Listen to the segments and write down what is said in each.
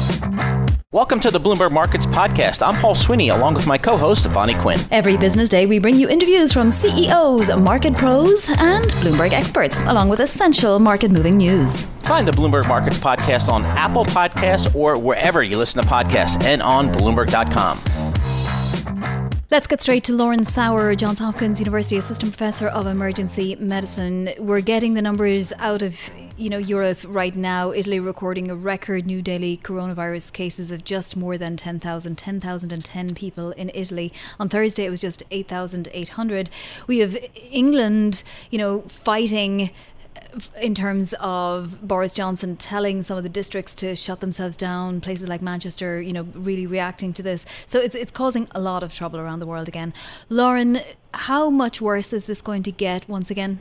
Welcome to the Bloomberg Markets Podcast. I'm Paul Sweeney, along with my co-host, Bonnie Quinn. Every business day, we bring you interviews from CEOs, market pros, and Bloomberg experts, along with essential market-moving news. Find the Bloomberg Markets Podcast on Apple Podcasts or wherever you listen to podcasts and on Bloomberg.com. Let's get straight to Lauren Sauer, Johns Hopkins University Assistant Professor of Emergency Medicine. We're getting the numbers out of Europe right now. Italy recording a record new daily coronavirus cases of just more than 10,010 people in Italy. On Thursday, it was just 8,800. We have England, fighting in terms of Boris Johnson telling some of the districts to shut themselves down, places like Manchester, really reacting to this. So it's causing a lot of trouble around the world again. Lauren, how much worse is this going to get once again?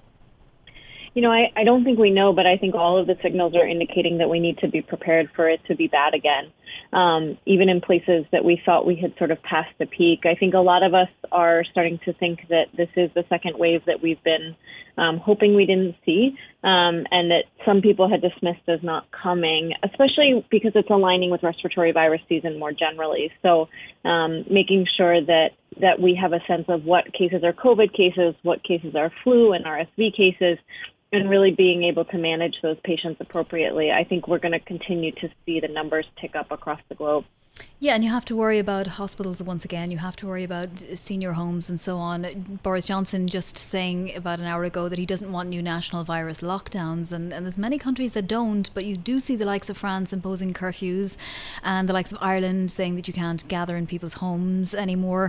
I don't think we know, but I think all of the signals are indicating that we need to be prepared for it to be bad again. Even in places that we thought we had sort of passed the peak. I think a lot of us are starting to think that this is the second wave that we've been hoping we didn't see, and that some people had dismissed as not coming, especially because it's aligning with respiratory virus season more generally. So making sure that we have a sense of what cases are COVID cases, what cases are flu and RSV cases, and really being able to manage those patients appropriately. I think we're going to continue to see the numbers tick up across the globe. Yeah, and you have to worry about hospitals once again. You have to worry about senior homes and so on. Boris Johnson just saying about an hour ago that he doesn't want new national virus lockdowns. And there's many countries that don't, but you do see the likes of France imposing curfews and the likes of Ireland saying that you can't gather in people's homes anymore.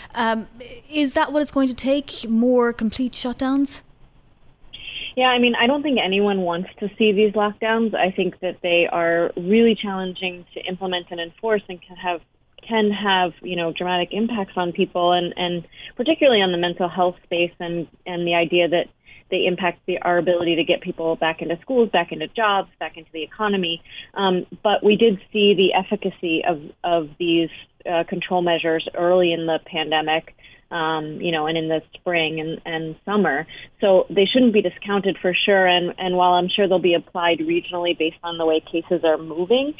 Is that what it's going to take? More complete shutdowns? Yeah, I don't think anyone wants to see these lockdowns. I think that they are really challenging to implement and enforce and can have dramatic impacts on people and particularly on the mental health space and the idea that they impact our ability to get people back into schools, back into jobs, back into the economy. But we did see the efficacy of these control measures early in the pandemic. And in the spring and summer. So they shouldn't be discounted for sure. And while I'm sure they'll be applied regionally based on the way cases are moving,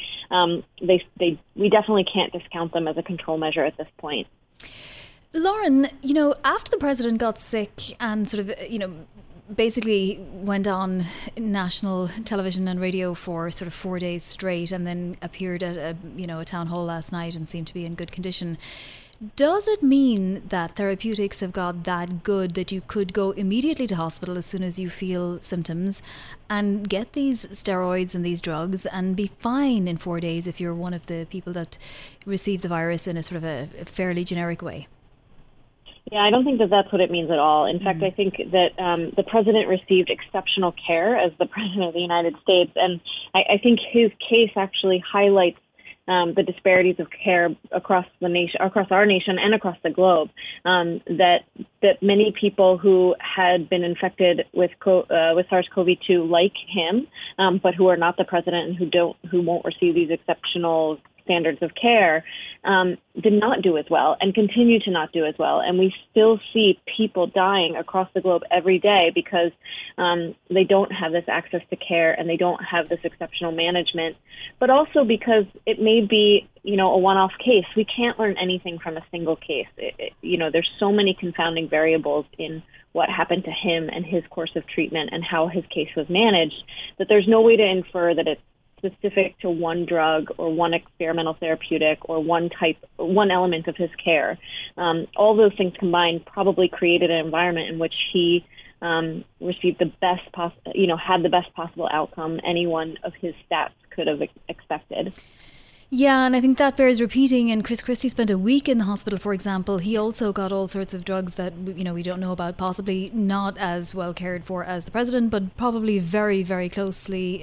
we definitely can't discount them as a control measure at this point. Lauren, after the president got sick and sort of, basically went on national television and radio for sort of 4 days straight and then appeared at a town hall last night and seemed to be in good condition. Does it mean that therapeutics have got that good that you could go immediately to hospital as soon as you feel symptoms and get these steroids and these drugs and be fine in 4 days if you're one of the people that receive the virus in a sort of a fairly generic way? Yeah, I don't think that that's what it means at all. In fact, I think that the president received exceptional care as the president of the United States. And I think his case actually highlights the disparities of care across the nation, across our nation, and across the globe. That many people who had been infected with SARS-CoV-2, like him, but who are not the president and who won't receive these exceptional standards of care, did not do as well and continue to not do as well. And we still see people dying across the globe every day because they don't have this access to care and they don't have this exceptional management, but also because it may be, a one-off case. We can't learn anything from a single case. There's so many confounding variables in what happened to him and his course of treatment and how his case was managed that there's no way to infer that it's specific to one drug or one experimental therapeutic or one element of his care. All those things combined probably created an environment in which he received the best had the best possible outcome anyone of his stats could have expected. Yeah, and I think that bears repeating. And Chris Christie spent a week in the hospital, for example. He also got all sorts of drugs that, we don't know about, possibly not as well cared for as the president, but probably very, very closely,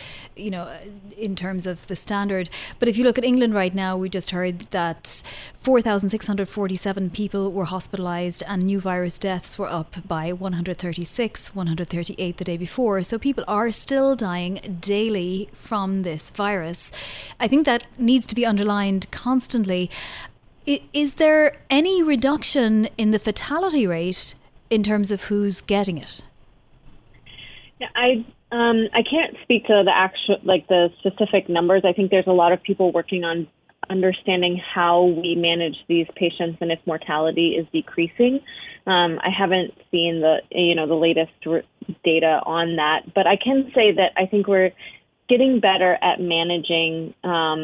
in terms of the standard. But if you look at England right now, we just heard that 4,647 people were hospitalised and new virus deaths were up by 138 the day before. So people are still dying daily from this virus. I think that needs to be underlined constantly. Is there any reduction in the fatality rate in terms of who's getting it? Yeah, I can't speak to the the specific numbers. I think there's a lot of people working on understanding how we manage these patients and if mortality is decreasing. I haven't seen the latest data on that, but I can say that I think we're getting better at managing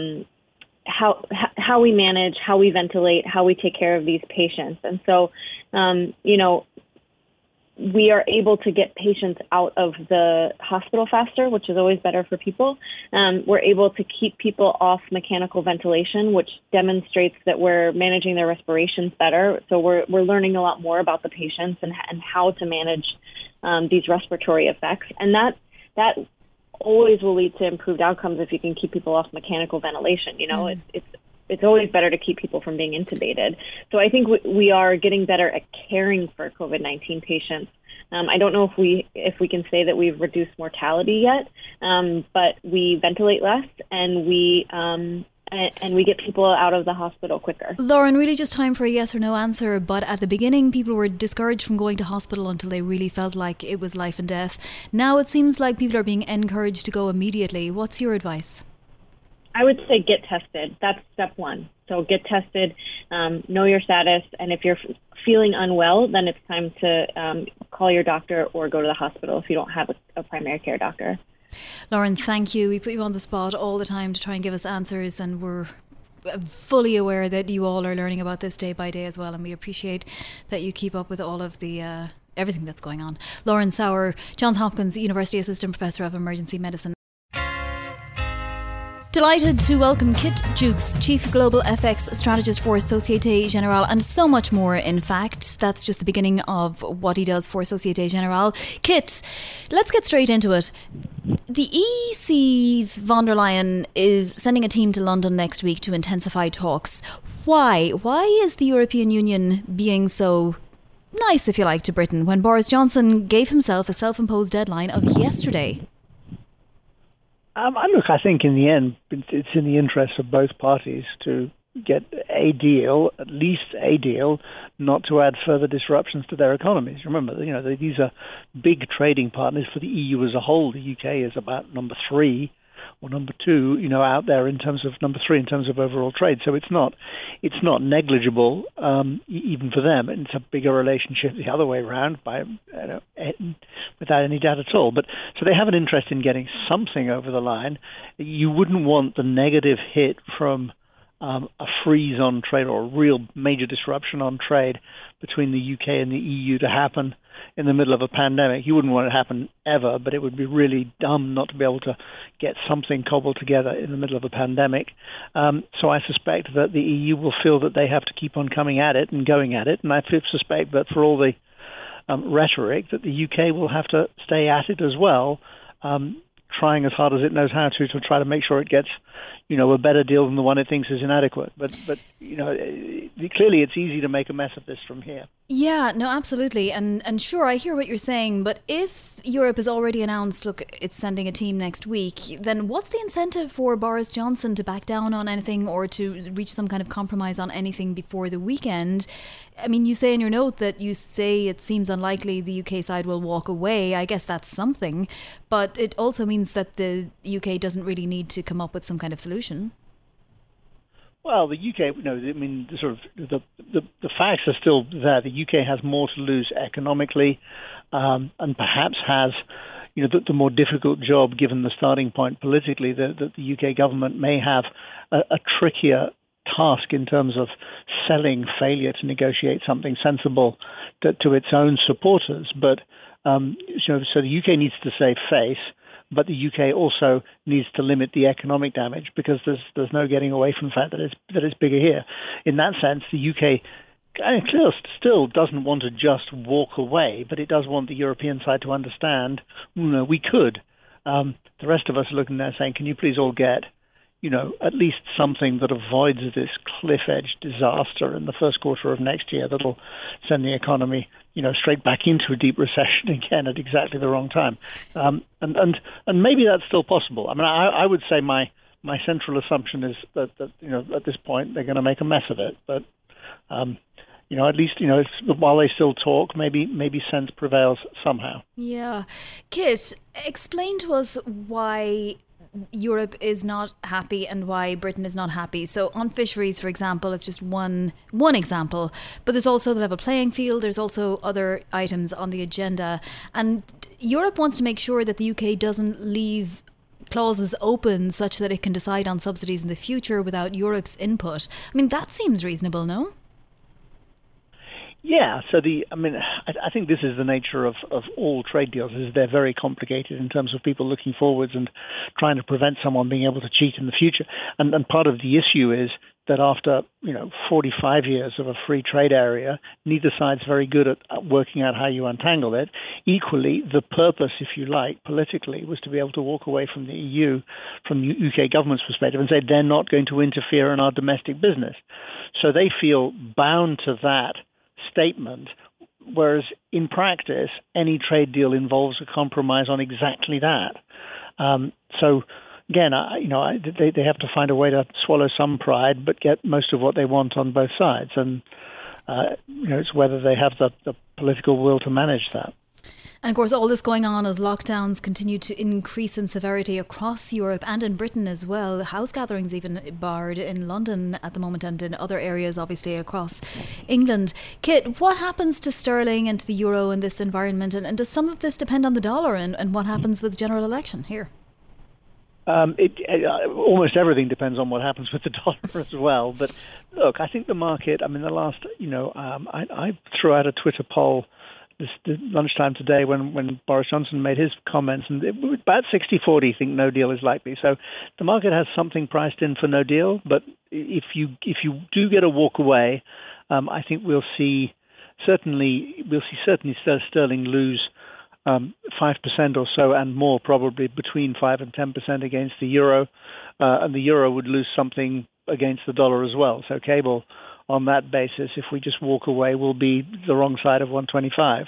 how we manage, how we ventilate, how we take care of these patients. And so, we are able to get patients out of the hospital faster, which is always better for people. We're able to keep people off mechanical ventilation, which demonstrates that we're managing their respirations better. So we're learning a lot more about the patients and how to manage these respiratory effects. And that always will lead to improved outcomes if you can keep people off mechanical ventilation. It's always better to keep people from being intubated. So I think we are getting better at caring for COVID-19 patients. I don't know if we can say that we've reduced mortality yet, but we ventilate less and we get people out of the hospital quicker. Lauren, really just time for a yes or no answer, but at the beginning people were discouraged from going to hospital until they really felt like it was life and death. Now it seems like people are being encouraged to go immediately. What's your advice? I would say get tested. That's step one. So get tested, know your status, and if you're feeling unwell, then it's time to call your doctor or go to the hospital if you don't have a primary care doctor. Lauren, thank you. We put you on the spot all the time to try and give us answers, and we're fully aware that you all are learning about this day by day as well, and we appreciate that you keep up with all of the everything that's going on. Lauren Sauer, Johns Hopkins University Assistant Professor of Emergency Medicine. Delighted to welcome Kit Jukes, Chief Global FX Strategist for Societe Generale, and so much more, in fact. That's just the beginning of what he does for Societe Generale. Kit, let's get straight into it. The EC's von der Leyen is sending a team to London next week to intensify talks. Why? Why is the European Union being so nice, if you like, to Britain when Boris Johnson gave himself a self-imposed deadline of yesterday? Look, I think in the end, it's in the interest of both parties to get a deal, at least a deal, not to add further disruptions to their economies. Remember, these are big trading partners for the EU as a whole. The UK is about number 3 or number 2, out there in terms of number 3 in terms of overall trade. So it's not negligible even for them. And it's a bigger relationship the other way around without any doubt at all. But so they have an interest in getting something over the line. You wouldn't want the negative hit from a freeze on trade or a real major disruption on trade between the UK and the EU to happen in the middle of a pandemic. You wouldn't want it to happen ever, but it would be really dumb not to be able to get something cobbled together in the middle of a pandemic. So I suspect that the EU will feel that they have to keep on coming at it and going at it. And I suspect that for all the rhetoric, that the UK will have to stay at it as well, trying as hard as it knows how to try to make sure it gets, a better deal than the one it thinks is inadequate. But clearly it's easy to make a mess of this from here. Yeah, no, absolutely. And sure, I hear what you're saying, but if Europe has already announced, look, it's sending a team next week, then what's the incentive for Boris Johnson to back down on anything or to reach some kind of compromise on anything before the weekend? I mean, you say in your note that you say it seems unlikely the UK side will walk away. I guess that's something, but it also means that the UK doesn't really need to come up with some kind of solution. Well, the UK, the facts are still there. The UK has more to lose economically, and perhaps has, the more difficult job given the starting point politically. That the UK government may have a trickier task in terms of selling failure to negotiate something sensible to its own supporters. But so the UK needs to save face. But the UK also needs to limit the economic damage because there's no getting away from the fact that it's bigger here. In that sense, the UK still doesn't want to just walk away, but it does want the European side to understand, we could. The rest of us are looking there saying, can you please all get, at least something that avoids this cliff-edge disaster in the first quarter of next year that'll send the economy, straight back into a deep recession again at exactly the wrong time. And maybe that's still possible. I mean, I would say my central assumption is that at this point they're going to make a mess of it. But at least, while they still talk, maybe sense prevails somehow. Yeah. Kit, explain to us why Europe is not happy and why Britain is not happy. So on fisheries, for example, it's just one example, but there's also the level playing field. There's also other items on the agenda, and Europe wants to make sure that the UK doesn't leave clauses open such that it can decide on subsidies in the future without Europe's input. I mean, that seems reasonable, no? Yeah, so I think this is the nature of all trade deals, is they're very complicated in terms of people looking forwards and trying to prevent someone being able to cheat in the future. And part of the issue is that after 45 years of a free trade area, neither side's very good at working out how you untangle it. Equally, the purpose, if you like, politically, was to be able to walk away from the EU, from the UK government's perspective, and say they're not going to interfere in our domestic business. So they feel bound to that statement, whereas in practice, any trade deal involves a compromise on exactly that. So again, they have to find a way to swallow some pride, but get most of what they want on both sides, and it's whether they have the political will to manage that. And of course, all this going on as lockdowns continue to increase in severity across Europe and in Britain as well. House gatherings even barred in London at the moment and in other areas, obviously, across England. Kit, what happens to sterling and to the euro in this environment? And does some of this depend on the dollar and what happens with the general election here? Almost everything depends on what happens with the dollar as well. But look, I think the market, the last, I threw out a Twitter poll this lunchtime today when Boris Johnson made his comments, and it was about 60-40 think no deal is likely. So the market has something priced in for no deal, but if you do get a walk away, I think we'll see certainly sterling lose 5% or so and more, probably between 5 and 10% against the euro, and the euro would lose something against the dollar as well. So cable on that basis, if we just walk away, will be the wrong side of 125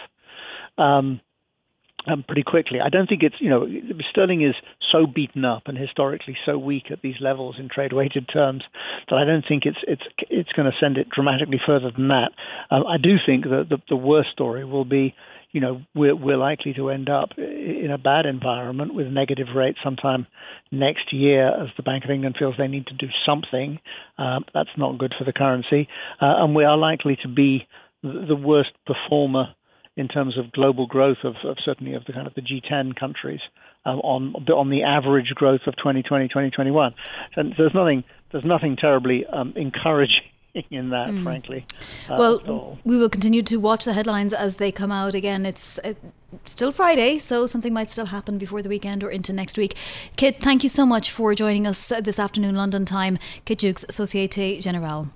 pretty quickly. I don't think it's, sterling is so beaten up and historically so weak at these levels in trade-weighted terms that I don't think it's going to send it dramatically further than that. I do think that the worst story will be, we're likely to end up in a bad environment with negative rates sometime next year as the Bank of England feels they need to do something. That's not good for the currency. And we are likely to be the worst performer in terms of global growth of certainly of the kind of the G10 countries on the average growth of 2020, 2021. And there's nothing terribly encouraging in that, frankly. Well, we will continue to watch the headlines as they come out. Again, it's still Friday, so something might still happen before the weekend or into next week. Kit, thank you so much for joining us this afternoon, London time. Kit Jukes, Societe Generale.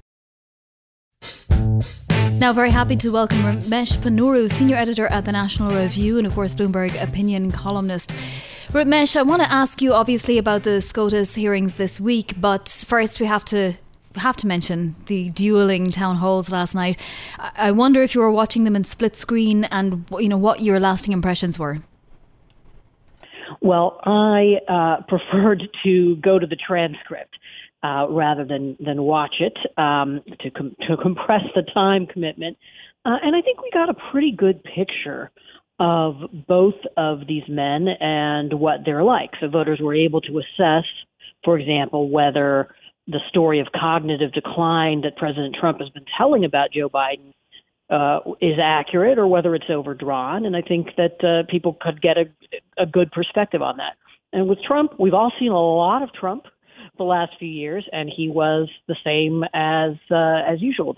Now, very happy to welcome Ramesh Ponnuru, Senior Editor at the National Review and, of course, Bloomberg opinion columnist. Ramesh, I want to ask you, obviously, about the SCOTUS hearings this week, but first we have to mention the dueling town halls last night. I wonder if you were watching them in split screen and what your lasting impressions were. Well, I preferred to go to the transcript rather than watch it to compress the time commitment. And I think we got a pretty good picture of both of these men and what they're like. So voters were able to assess, for example, whether the story of cognitive decline that President Trump has been telling about Joe Biden is accurate or whether it's overdrawn. And I think that people could get a good perspective on that. And with Trump, we've all seen a lot of Trump the last few years, and he was the same as usual.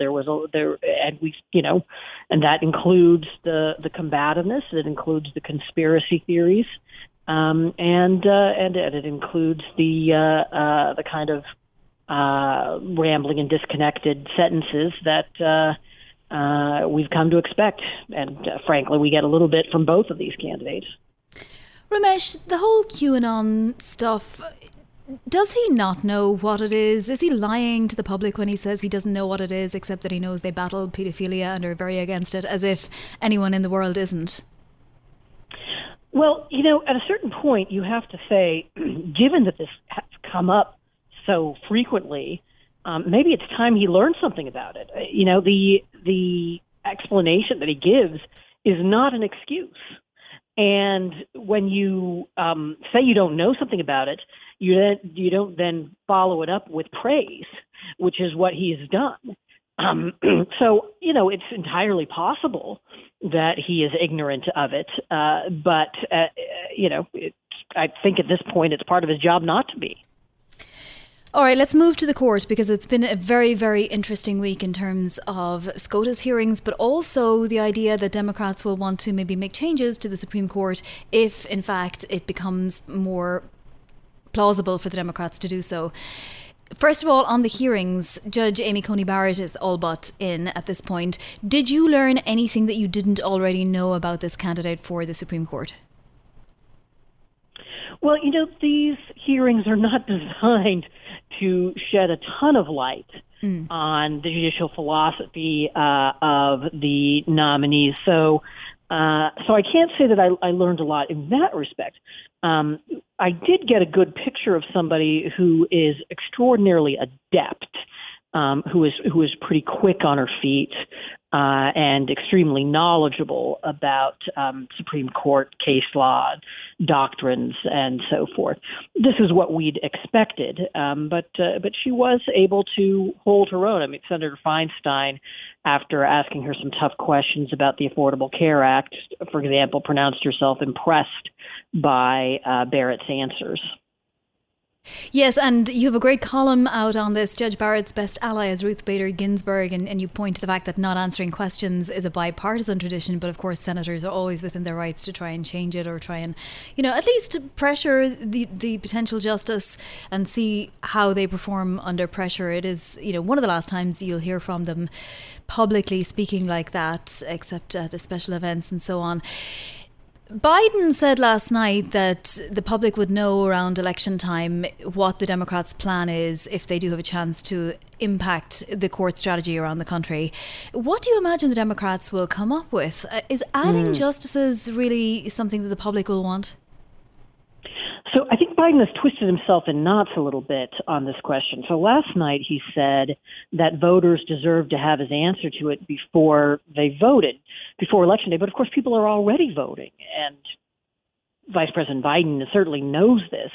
And that includes the combativeness. It includes the conspiracy theories, and it includes the kind of rambling and disconnected sentences that we've come to expect. And frankly, we get a little bit from both of these candidates. Ramesh, the whole QAnon stuff, does he not know what it is? Is he lying to the public when he says he doesn't know what it is, except that he knows they battle paedophilia and are very against it, as if anyone in the world isn't? Well, at a certain point, you have to say, given that this has come up so frequently, maybe it's time he learned something about it. The explanation that he gives is not an excuse. And when you say you don't know something about it, you don't then follow it up with praise, which is what he's done. So, it's entirely possible that he is ignorant of it. But I think at this point it's part of his job not to be. All right, let's move to the court, because it's been a very, very interesting week in terms of SCOTUS hearings, but also the idea that Democrats will want to maybe make changes to the Supreme Court if, in fact, it becomes more plausible for the Democrats to do so. First of all, on the hearings, Judge Amy Coney Barrett is all but in at this point. Did you learn anything that you didn't already know about this candidate for the Supreme Court? Well, these hearings are not designed to shed a ton of light on the judicial philosophy of the nominees. So I can't say that I learned a lot in that respect. I did get a good picture of somebody who is extraordinarily adept, who is pretty quick on her feet, and extremely knowledgeable about Supreme Court case law, doctrines, and so forth. This is what we'd expected, but she was able to hold her own. I mean, Senator Feinstein, after asking her some tough questions about the Affordable Care Act, for example, pronounced herself impressed by Barrett's answers. Yes, and you have a great column out on this. Judge Barrett's best ally is Ruth Bader Ginsburg, and you point to the fact that not answering questions is a bipartisan tradition, but of course senators are always within their rights to try and change it, or try and, at least pressure the potential justice and see how they perform under pressure. It is, one of the last times you'll hear from them publicly speaking like that, except at the special events and so on. Biden said last night that the public would know around election time what the Democrats' plan is if they do have a chance to impact the court strategy around the country. What do you imagine the Democrats will come up with? Is adding justices really something that the public will want? So I think Biden has twisted himself in knots a little bit on this question. So last night he said that voters deserve to have his answer to it before they voted, before Election Day. But of course, people are already voting, and Vice President Biden certainly knows this.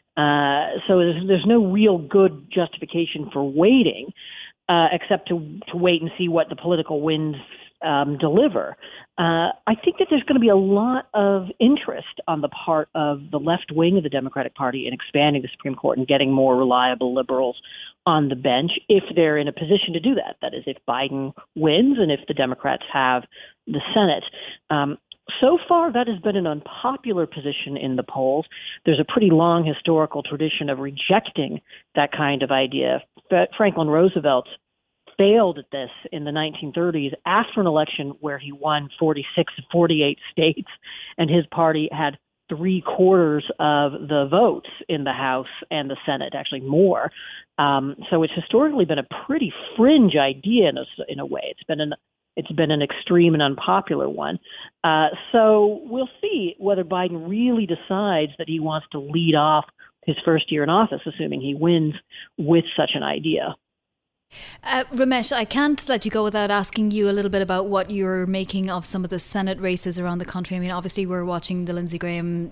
So there's no real good justification for waiting, except to wait and see what the political winds deliver. I think that there's going to be a lot of interest on the part of the left wing of the Democratic Party in expanding the Supreme Court and getting more reliable liberals on the bench if they're in a position to do that. That is, if Biden wins and if the Democrats have the Senate. So far, that has been an unpopular position in the polls. There's a pretty long historical tradition of rejecting that kind of idea. Franklin Roosevelt failed at this in the 1930s after an election where he won 46 of 48 states, and his party had 3/4 of the votes in the House and the Senate, actually more. So it's historically been a pretty fringe idea in a way. It's been an extreme and unpopular one. So we'll see whether Biden really decides that he wants to lead off his first year in office, assuming he wins, with such an idea. Ramesh, I can't let you go without asking you a little bit about what you're making of some of the Senate races around the country. I mean, obviously we're watching the Lindsey Graham,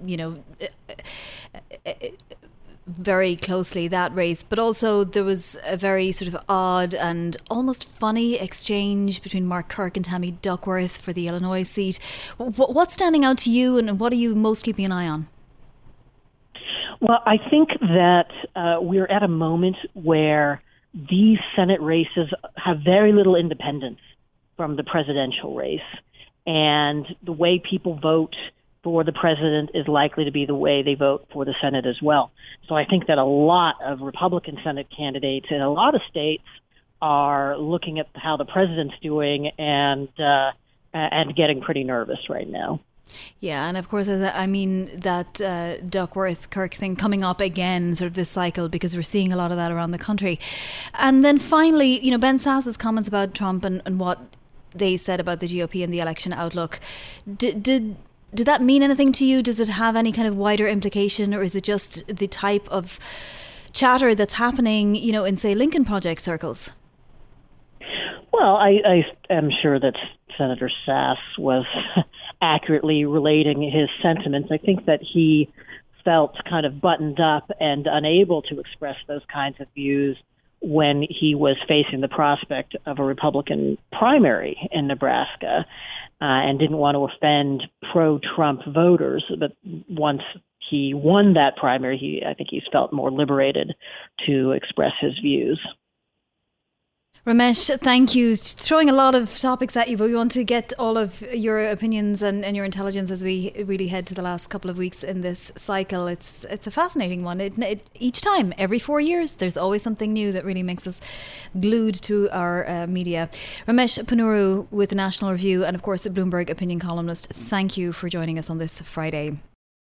very closely, that race, but also there was a very sort of odd and almost funny exchange between Mark Kirk and Tammy Duckworth for the Illinois seat. What's standing out to you, and what are you most keeping an eye on? Well, I think that we're at a moment where these Senate races have very little independence from the presidential race. And the way people vote for the president is likely to be the way they vote for the Senate as well. So I think that a lot of Republican Senate candidates in a lot of states are looking at how the president's doing and getting pretty nervous right now. Yeah, and of course, I mean, that Duckworth-Kirk thing coming up again, sort of this cycle, because we're seeing a lot of that around the country. And then finally, Ben Sasse's comments about Trump and what they said about the GOP and the election outlook. Did that mean anything to you? Does it have any kind of wider implication, or is it just the type of chatter that's happening, in, say, Lincoln Project circles? Well, I am sure that Senator Sass was accurately relating his sentiments. I think that he felt kind of buttoned up and unable to express those kinds of views when he was facing the prospect of a Republican primary in Nebraska, and didn't want to offend pro-Trump voters. But once he won that primary, I think he's felt more liberated to express his views. Ramesh, thank you. Throwing a lot of topics at you, but we want to get all of your opinions and your intelligence as we really head to the last couple of weeks in this cycle. It's a fascinating one. Each time, every 4 years, there's always something new that really makes us glued to our media. Ramesh Ponnuru with the National Review and, of course, a Bloomberg opinion columnist, thank you for joining us on this Friday.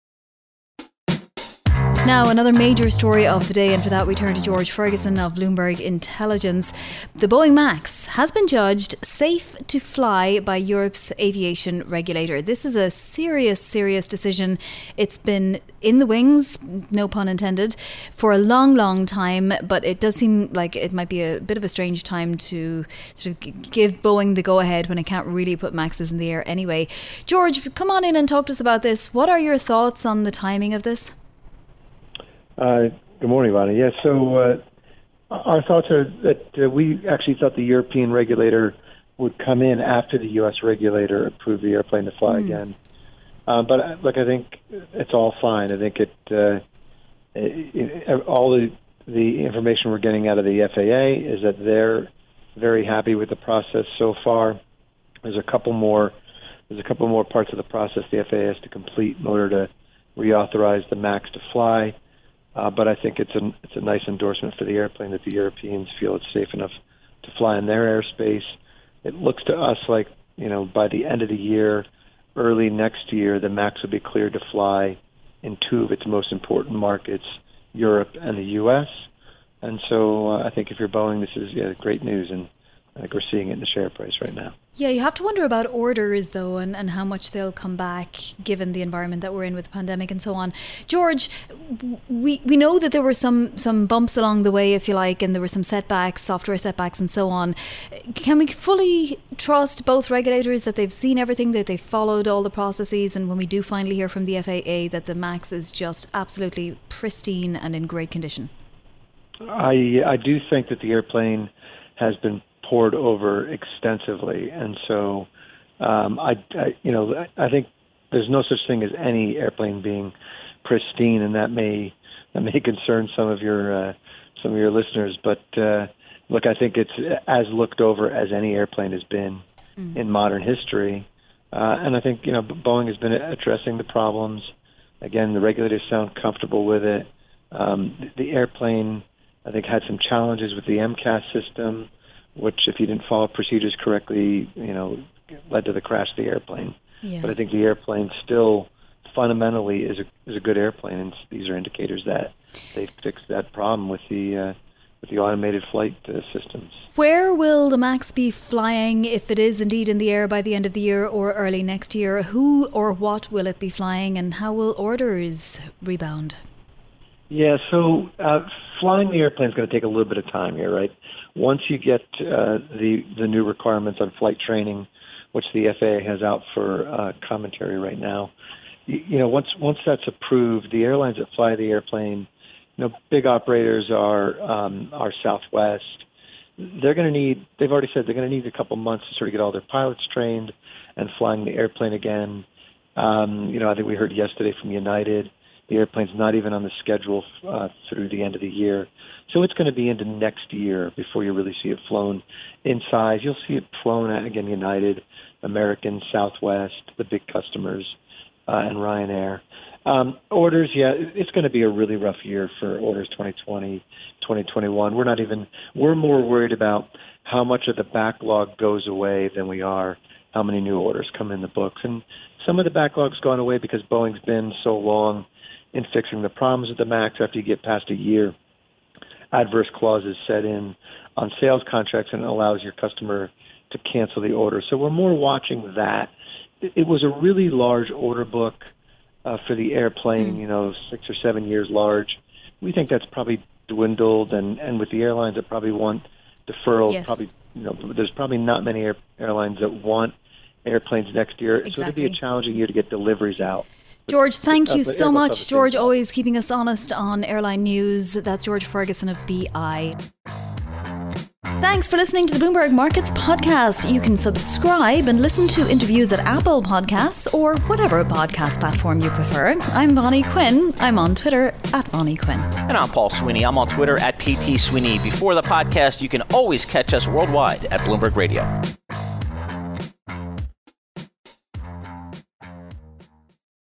Now, another major story of the day, and for that we turn to George Ferguson of Bloomberg Intelligence. The Boeing MAX has been judged safe to fly by Europe's aviation regulator. This is a serious decision. It's been in the wings, no pun intended, for a long time, but it does seem like it might be a bit of a strange time to sort of give Boeing the go-ahead when it can't really put MAXs in the air anyway. George, come on in and talk to us about this. What are your thoughts on the timing of this? Good morning, Ivana. Yeah, so our thoughts are that we actually thought the European regulator would come in after the U.S. regulator approved the airplane to fly again. But look, I think it's all fine. I think all the information we're getting out of the FAA is that they're very happy with the process so far. There's a couple more parts of the process the FAA has to complete in order to reauthorize the MAX to fly. But I think it's a nice endorsement for the airplane that the Europeans feel it's safe enough to fly in their airspace. It looks to us like, by the end of the year, early next year, the MAX will be cleared to fly in two of its most important markets, Europe and the U.S. And so I think if you're Boeing, this is great news, and I think we're seeing it in the share price right now. Yeah, you have to wonder about orders, though, and how much they'll come back given the environment that we're in with the pandemic and so on. George, we know that there were some bumps along the way, if you like, and there were some setbacks, software setbacks and so on. Can we fully trust both regulators that they've seen everything, that they've followed all the processes, and when we do finally hear from the FAA that the MAX is just absolutely pristine and in great condition? I do think that the airplane has been poured over extensively, and so I think there's no such thing as any airplane being pristine, and that may concern some of your listeners. But look, I think it's as looked over as any airplane has been in modern history, and I think Boeing has been addressing the problems. Again, the regulators sound comfortable with it. The airplane, I think, had some challenges with the MCAS system, which, if you didn't follow procedures correctly, led to the crash of the airplane. Yeah. But I think the airplane still fundamentally is a good airplane, and these are indicators that they fixed that problem with the automated flight systems. Where will the MAX be flying, if it is indeed in the air by the end of the year or early next year? Who or what will it be flying, and how will orders rebound? Yeah, so flying the airplane is going to take a little bit of time here, right? Once you get the new requirements on flight training, which the FAA has out for commentary right now, once that's approved, the airlines that fly the airplane, big operators are Southwest. They're going to need. They've already said they're going to need a couple months to sort of get all their pilots trained and flying the airplane again. I think we heard yesterday from United. The airplane's not even on the schedule through the end of the year. So it's going to be into next year before you really see it flown in size. You'll see it flown at, again, United, American, Southwest, the big customers, and Ryanair. Orders, it's going to be a really rough year for orders 2020, 2021. We're more worried about how much of the backlog goes away than we are how many new orders come in the books. And some of the backlog's gone away because Boeing's been so long in fixing the problems with the MAX. After you get past a year, adverse clauses set in on sales contracts, and it allows your customer to cancel the order. So we're more watching that. It was a really large order book for the airplane, 6 or 7 years large. We think that's probably dwindled, and with the airlines that probably want deferrals, Yes. probably there's probably not many airlines that want airplanes next year. Exactly. So it'll be a challenging year to get deliveries out. George, thank you but so Airbus much. obviously- George, always keeping us honest on airline news. That's George Ferguson of BI. Thanks for listening to the Bloomberg Markets Podcast. You can subscribe and listen to interviews at Apple Podcasts or whatever podcast platform you prefer. I'm Vonnie Quinn. I'm on Twitter at Vonnie Quinn. And I'm Paul Sweeney. I'm on Twitter at PT Sweeney. Before the podcast, you can always catch us worldwide at Bloomberg Radio.